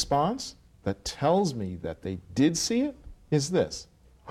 response that tells me that they did see it is this.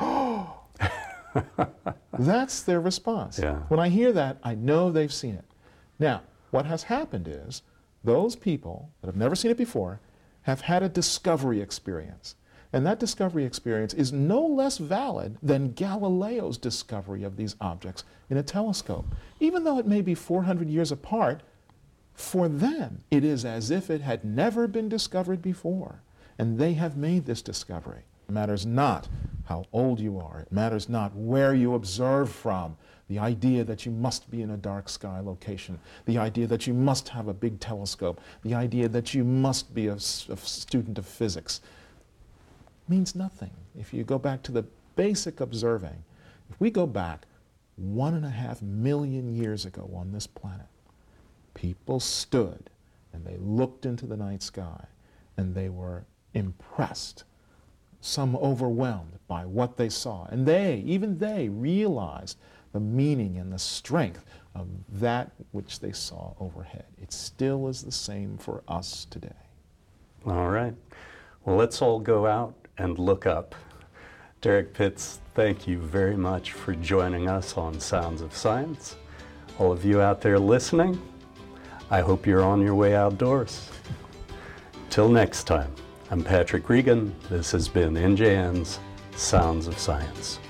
That's their response. Yeah. When I hear that, I know they've seen it. Now, what has happened is those people that have never seen it before have had a discovery experience. And that discovery experience is no less valid than Galileo's discovery of these objects in a telescope. Even though it may be 400 years apart, for them, it is as if it had never been discovered before. And they have made this discovery. It matters not how old you are. It matters not where you observe from. The idea that you must be in a dark sky location. The idea that you must have a big telescope. The idea that you must be a student of physics means nothing. If you go back to the basic observing, if we go back 1.5 million years ago on this planet, people stood and they looked into the night sky and they were impressed, some overwhelmed by what they saw. And even they realized the meaning and the strength of that which they saw overhead. It still is the same for us today. All right. Well, let's all go out and look up. Derek Pitts, thank you very much for joining us on Sounds of Science. All of you out there listening, I hope you're on your way outdoors. Till next time, I'm Patrick Regan. This has been NJN's Sounds of Science.